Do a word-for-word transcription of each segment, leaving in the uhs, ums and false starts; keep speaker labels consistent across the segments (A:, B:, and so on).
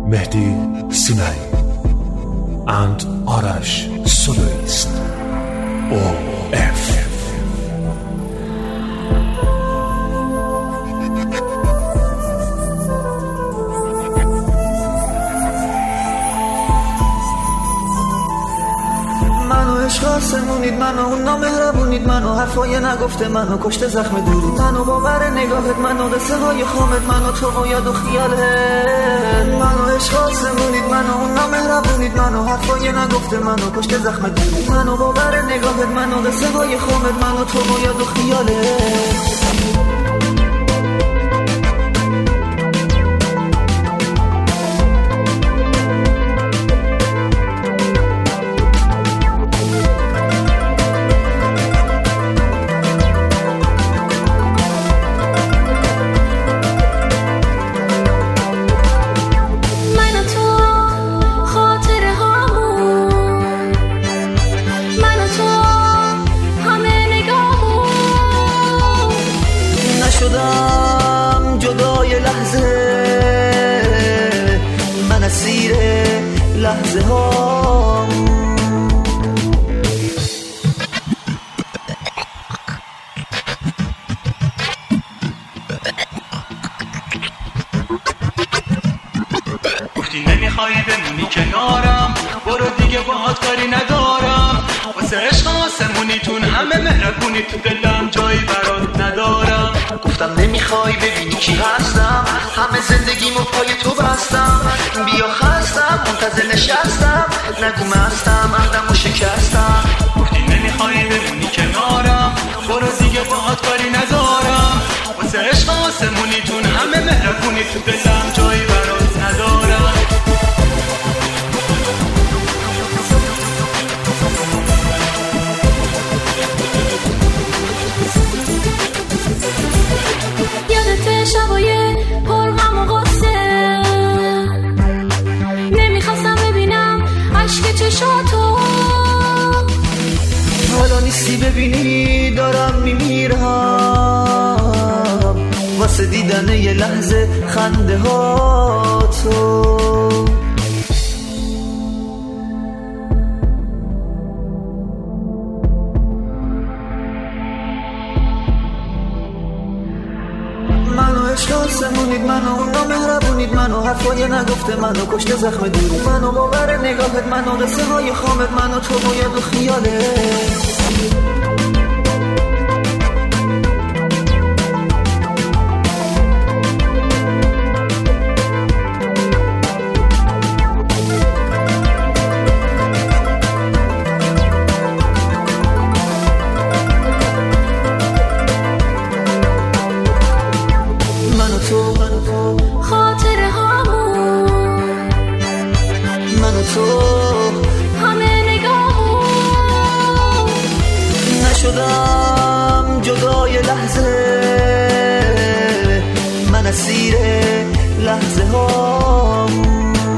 A: Mehdi Sinai and Arash Soloist O F.
B: منو عشق آسمونید، منو اون نامهربونید، منو حرفای نگفته، منو کشته زخم دورید، منو باور نگاهت، منو قصه های خامت، منو تو و یاد و خیالت. منو عشق آسمونید، منو اون نامهربونید، منو حرفای نگفته، منو کشته زخم دورید، منو باور نگاهت، منو قصه های خامت، منو تو و یاد و خیالت. شدم جدای لحظه، من اسیر لحظه ها.
C: گفتی نمیخوای بمونی کنارم، برو دیگه باهات کاری ندارم، واسه عشق آسمونیتون همه مهربونی، تو دلم جایی برات ندارم.
B: گفتم نمیخوای ببینی کی هستم، همه زندگیمو پای تو بستم، بیا خستم منتظر نشستم، نگو مستم عهدمو شکستم.
C: گفتی نمیخوای بمونی کنارم، برو دیگه باهات کاری ندارم، واسه عشق آسمونیتون همه مهربونی، تو دلم جایی برات ندارم.
D: شبای پر غم و غصه، نمیخواستم ببینم عشق چشاتو،
B: حالا نیستی ببینی دارم میمیرم، واسه دیدن یه لحظه خنده ها تو. منو عشق آسمونید، منو اون نامهربونید، منو حرفای نگفته، منو کشته زخم دورید، منو باور نگاهت، منو قصه های خامت، منو تو و یاد و خیالت.
D: خاطره هامون،
B: منو تو
D: همه نگاهمون،
B: نشدم جدای لحظه، من اسیر لحظه هامون.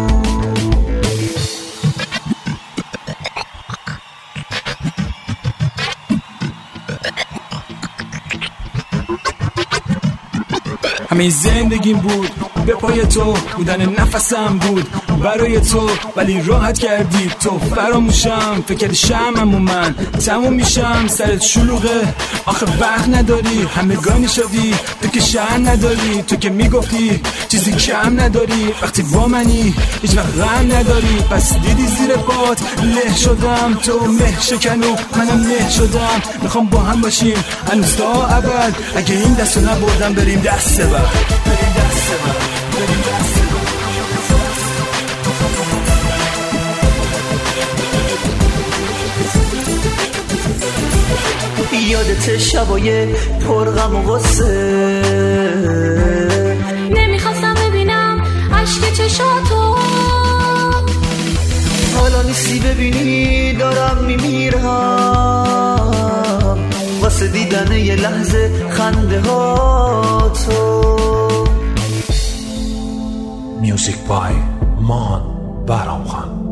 E: همه زندگیم بود به پای تو، بودن نفسم بود برای تو، ولی راحت کردی تو فراموشم، فکر کردی شمم و من تموم میشم، سرت شلوغه آخه وقت نداری، همگانی شدی تو که شهر نداری، تو که میگفتی چیزی کم نداری، وقتی با منی هیچ وقت غم نداری، پس دیدی زیر پات له شدم، تو مه شکن و منم مه شدم، میخوام با هم باشیم هنوز تا ابد، اگه این دستو نبردم بریم دست بر، بریم دست بر، بریم دست بر.
B: یادت شبای پر غم و غصه،
D: نمیخواستم ببینم عشق چشاتو،
B: حالا نیستی ببینی دارم میمیرم، واسه دیدن یه لحظه خنده ها تو.
A: Music by Man Baramkhan.